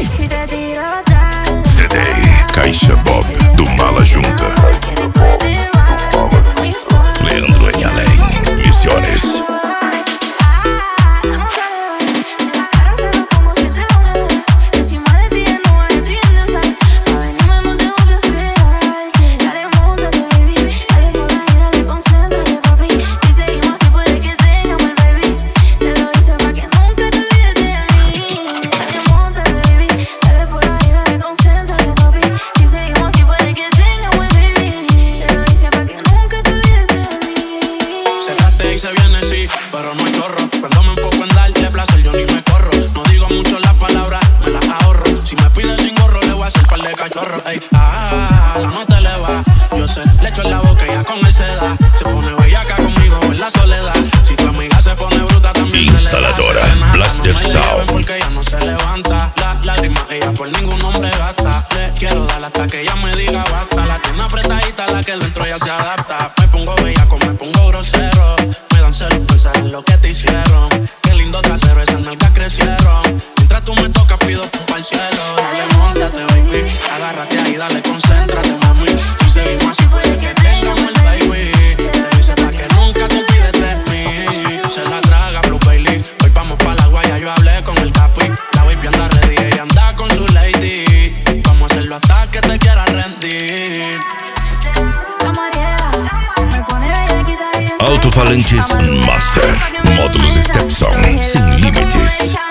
CD Caixa Bob do Mala Junta. Leandro en Além, Misiones. Pero no hay chorro, cuando me enfoco en darle placer yo ni me corro. No digo mucho las palabras, me las ahorro. Si me pide sin gorro le voy a hacer par de cachorros. Ey, la nota le va, yo sé, le echo en la boca y ya con él se da. Se pone bellaca conmigo en la soledad. Si tu amiga se pone bruta también Instaladora se le da. Blaster Sound. Porque ella no se levanta, las lágrimas ella por ningún hombre gasta. Le quiero dar hasta que ella me diga basta. La tiene apretadita, la que dentro ya se adapta. Me pongo bellaco, me pongo grosero. Pensar en lo que te hicieron. Qué lindo trasero, esas nalgas crecieron. Mientras tú me tocas pido pum al cielo. Dale, móntate, baby, agárrate ahí, dale, concéntrate, mami. Si seguimos así puede que tengamos el baby. Te dice pa' que nunca te olvides de mí. Se la traga Blue Bailey. Hoy vamos pa' la guaya, yo hablé con el capi. La baby anda ready, ella anda con su lady. Vamos a hacerlo hasta que te quieras rendir. Alto-falantes Master. Módulos Stepson sem limites.